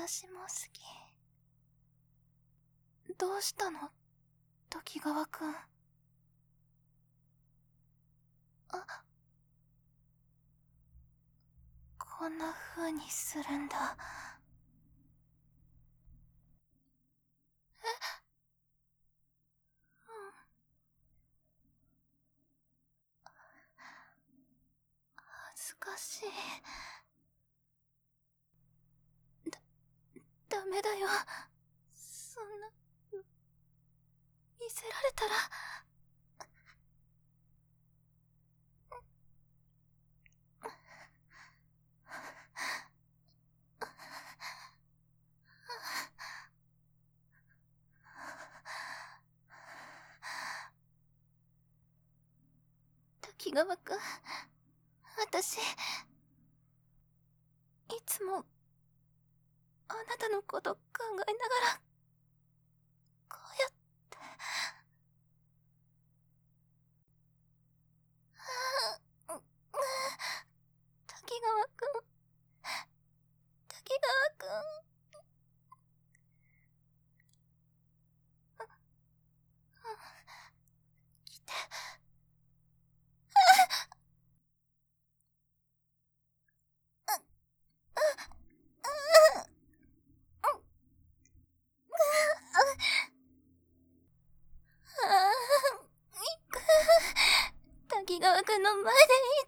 私も好き。どうしたの、時川くん。こんな風にするんだ。恥ずかしい。ダメだよ。そんな、見せられたら。滝川くん、私、いつも、あなたのこと考えながら、こうやって。滝川くん、滝川くん。来て。滝川くんの前でいい。